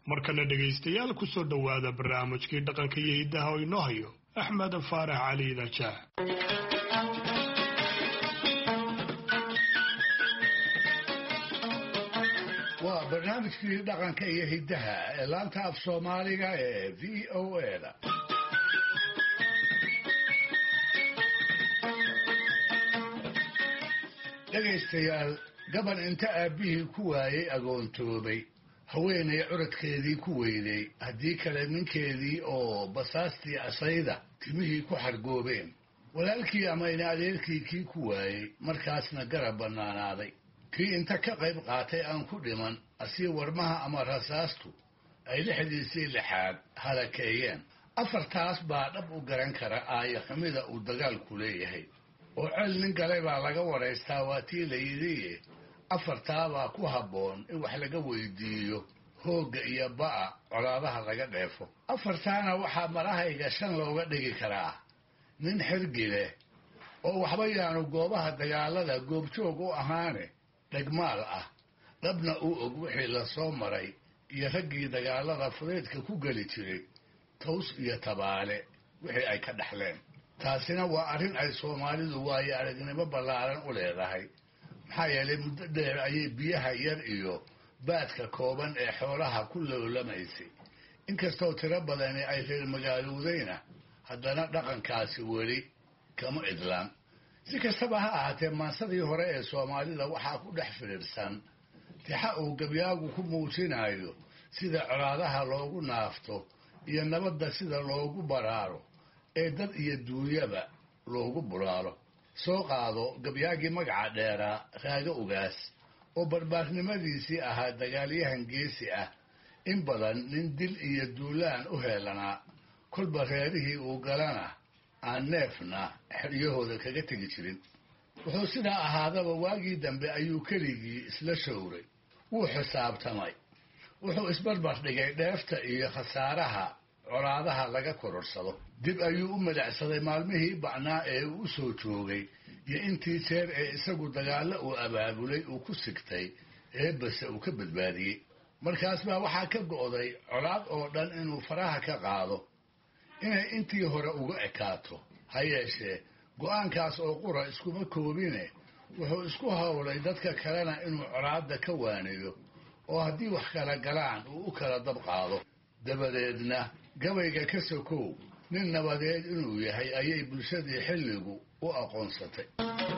markana dhegaystayaal ku soo dhowaada barnaamijkii dhaqanka iyo hiddaha oo inoo hayo axmed faarax cali dajaah. waa barnaamijkii dhaqanka iyo hiddaha ee laanta af soomaaliga ee VOA-da. dhegaystayaal, gaban inta aabbihii ku waayey agoontoobay, haweenay curadkeedii ku weyday, haddii kale ninkeedii oo basaastii asayda timihii ku xargoobeen, walaalkii ama ina adeerkii kii ku waayey, markaasna garab bannaanaaday, kii inta ka qayb qaatay aan ku dhiman asii warmaha ama rasaastu ay lixdiisii lixaad halakeeyeen. afartaas baa dhab u garan kara aaya xumida uu dagaalku leeyahay, oo cel nin galay baa laga waraystaa waa tii la yidhi afartaabaa ku habboon in wax laga weydiiyo hoogga iyo ba'a colaadaha laga dheefo. afartaana waxaa marahayga shan looga dhigi karaa nin xirgi leh oo waxba yaanu goobaha dagaalada goobjoog u ahaane dhegmaal ah, dhabna uu og wixii la soo maray iyo raggii dagaalada fudeydka ku geli jiray taws iyo tabaale wixii ay ka dhaxleen. taasina waa arrin ay soomaalidu waayo aragnimo ballaaran u leedahay, maxaa yeelay muddo dheer ayay biyaha yar iyo baadka kooban ee xoolaha ku loolamaysay. inkastoo tiro badani ay reer magaalowdayna, haddana dhaqankaasi weli kama idlaan. si kastaba ha ahaatee, maansadii hore ee soomaalida waxaa ku dhex fidhiidhsan tixa uu gabyaagu ku muujinayo sida colaadaha loogu naafto iyo nabadda sida loogu baraaro ee dad iyo duunyaba loogu bulaalo. soo qaado gabyaagii magaca dheeraa Raaga Ugaas oo barbaarnimadiisii ahaa dagaalyahan geesi ah, in badan nin dil iyo duulaan u heelanaa, kolba reerihii uu galana aan neefna xeryahooda kaga tegi jirin. wuxuu sidaa ahaadaba waagii dambe ayuu keligii isla showray, wuu xisaabtamay, wuxuu isbarbar dhigay dheefta iyo khasaaraha colaadaha laga kororsado. dib ayuu u madacsaday maalmihii bacnaa ee uu u soo joogay iyo intii jeer ee isagu dagaallo uu abaabulay uu ku sigtay eebbase uu ka badbaadiyey. markaas baa waxaa ka go'day colaad oo dhan inuu faraha ka qaado, inay intii hore uga ekaato. ha yeeshee go'aankaas oo qura iskuma koobine wuxuu isku howlay dadka kalena inuu colaadda ka waaniyo oo haddii wax kala galaan uu u kala dab qaado. dabadeedna gabayga ka sokow nin nabadeed inuu yahay ayay bulshadii xilligu u aqoonsatay.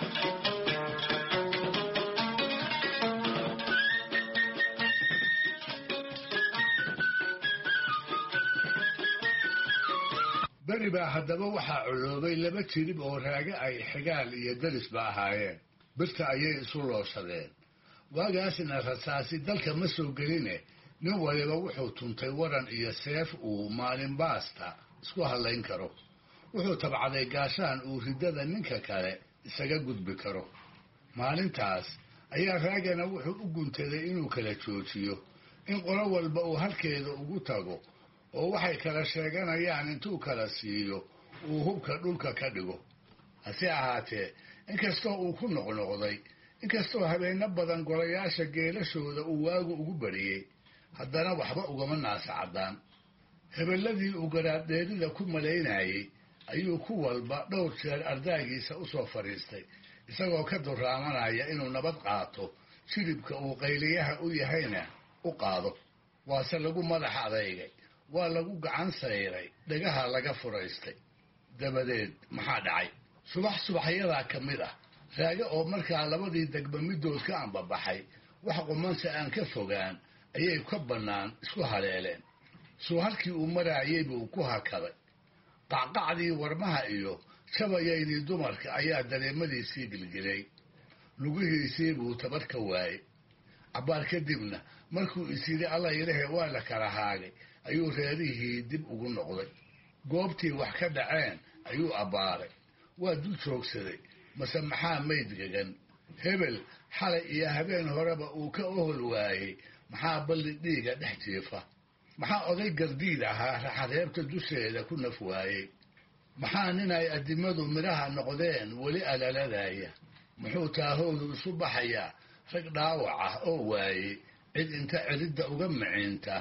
beri baa haddaba waxaa coloobay laba jirib oo raage ay xigaal iyo derisba ahaayeen. birta ayay isu looshadeen. waagaasna rasaasi dalka ma soo geline nin waliba wuxuu tuntay waran iyo seef uu maalin baasta isku hadlayn karo. wuxuu tabcaday gaashaan uu riddada ninka kale isaga gudbi karo. maalintaas ayaa raagana wuxuu u guntaday inuu kala joojiyo, in qolo walba uu halkeeda ugu tago oo waxay kala sheeganayaan intuu kala siiyo uu hubka dhulka ka dhigo. hase ahaatee, inkastoo uu ku noqnoqday, inkastoo habeenno badan golayaasha geelashooda uu waagu ugu bariyey, haddana waxba ugama naasacaddaan. hebelladii uu garaadheerida ku malaynayey ayuu ku walba dhowr jeer ardaagiisa u soo fadhiistay, isagoo ka durraamanaya inuu nabad qaato, shiribka uu qayliyaha u yahayna u qaado. waase lagu madax adeygay, waa lagu gacan sayray, dhagaha laga furaystay. dabadeed maxaa dhacay? subaxyadaa ka mid ah, raage oo markaa labadii degba middood ka ambabaxay, wax qumanse aan ka fogaan ayay ka bannaan isku haleeleen. suu halkii uu maraayey buu ku hakaday. qacqacdii warmaha iyo jabayaydii dumarka ayaa dareemadiisii gilgilay. lugihiisii buu tabar ka waayey. cabbaar kadibna markuu is yidhi alla ilahe waa la kala haagay, ayuu reerihii dib ugu noqday. goobtii wax ka dhaceen ayuu abbaaray. waa dul joogsaday, mase maxaa mayd gegan? hebel xalay iyo habeen horeba uu ka ohol waayey, maxaa balli dhiiga dhex jiifa? maxaa oday gardiid ahaa raxareebta dusheeda ku naf waayey? maxaa nin ay addimadu midhaha noqdeen weli alaladaya? muxuu taahoodu isu baxayaa rag dhaawac ah oo waayey cid inta ciridda uga miciinta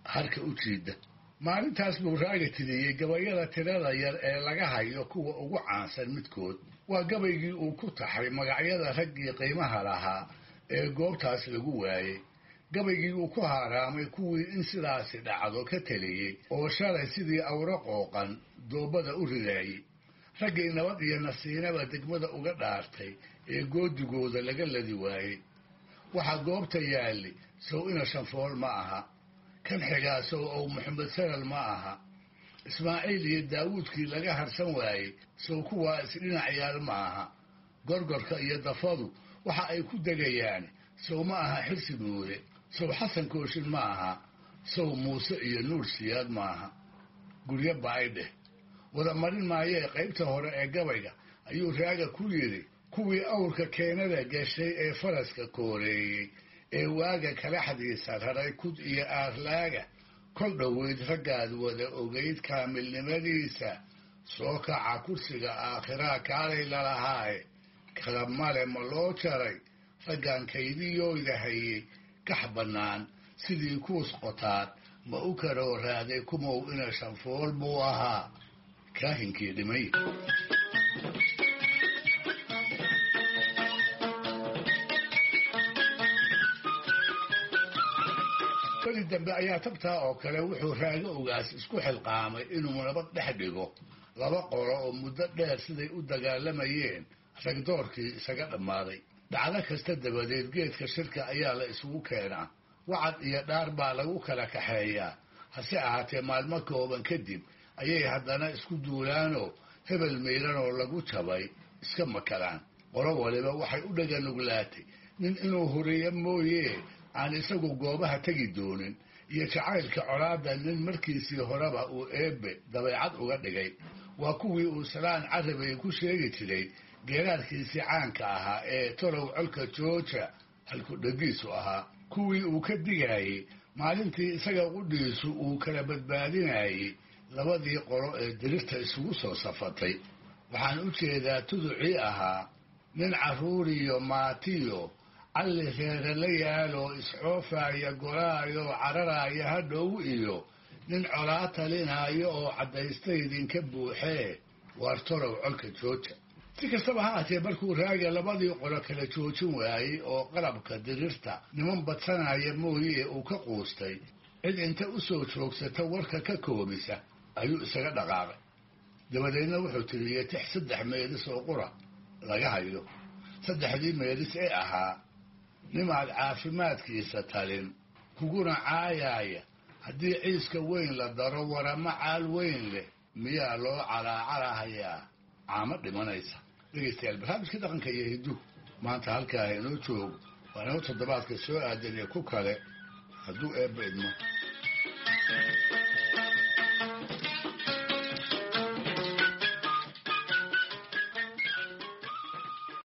harka u jiida. maalintaas buu raaga tiriyey gabayada tirada yar ee laga hayo kuwa ugu caansan midkood. waa gabaygii uu ku taxay magacyada raggii qiimaha lahaa ee goobtaas lagu waayey, gabaygii uu ku haaraamay kuwii in sidaasi dhacdo ka teliyey oo shalay sidii awro qooqan doobada u ridaayey, raggii nabad iyo nasiinaba degmada uga dhaartay ee goodigooda laga ladi waayey. waxaa goobta yaalli sow ina shanfool ma aha, kan xigaa sow ow maxamed salal ma aha, ismaaciil iyo daawuudkii laga harsan waayey sow kuwaa isdhinac yaal ma aha, gorgorka iyo dafadu waxa ay ku degayaan sow ma aha xirsi buure, sow xasan kooshin ma aha, sow muuse iyo nuur siyaad ma aha. guryo ba-ay dheh wada marin maayee qaybta hore ee gabayga ayuu raaga ku yidhi kuwii awrka keenada gashay ee faraska kooreeyey ee waaga kalaxdiisa raray kud iyo aarlaaga kol dhoweyd raggaad wada ogayd kaamilnimadiisa soo kaca kursiga aakhiraa kaalay lalahaaye kala male ma loo jaray raggaan kaydiyooyda hayey kax bannaan sidii kuus qotaad ma u karoo raaday kumow ina shanfool buu ahaa kaahinkii dhimay. beri dambe ayaa tabtaa oo kale wuxuu raaga ogaas isku xilqaamay inuu nabad dhex dhigo laba qolo oo muddo dheer siday u dagaalamayeen ragdoorkii isaga dhammaaday. dhacdo kasta dabadeed geedka shirka ayaa la isugu keenaa, wacad iyo dhaar baa lagu kala kaxeeyaa. hase ahaatee maalmo kooban kadib ayay haddana isku duulaanoo hebel miiranoo lagu jabay iska makalaan. qolo waliba waxay u dhaganuglaatay nin inuu horiyo mooyee aan isagu goobaha tegi doonin, iyo jacaylka colaadda nin markiisii horeba uu eebbe dabeecad uga dhigay. waa kuwii uu salaan carabay ku sheegi jiray geeraarkiisii caanka ahaa ee tolow colka jooja halku dhagiisu ahaa, kuwii uu ka digaayey maalintii isaga qudhiisu uu kala badbaadinayey labadii qolo ee dirirta isugu soo safatay. waxaan u jeedaa tuducii ahaa nin carruuriyo maatiyo calli reere la yaaloo iscoofaaya golaayo cararaaya hadhow iyo nin colaa talinaayo oo caddaystay idinka buuxee waar tolow colka jooja. si kastaba ha aatee markuu raaga labadii qolo kala joojin waayey oo qalabka dirirta niman badsanaya mooyee uu ka quustay, cid inta u soo joogsata warka ka koobisa ayuu isaga dhaqaaqay. dabadeedna wuxuu tiriyey tix 3 meelis oo qura laga hayo. 3dii meelis ee ahaa nimaad caafimaadkiisa talin kuguna caayaaya haddii ciiska weyn la daro warama caal weyn leh miyaa loo calaacalahayaa caamo dhimanaysa. dhegaystayaal barnaamijka dhaqanka iyo hidduhu maanta halkaa inoo joogo waa inoo toddobaadka soo aadan iyo ku kale hadduu eebba idmo.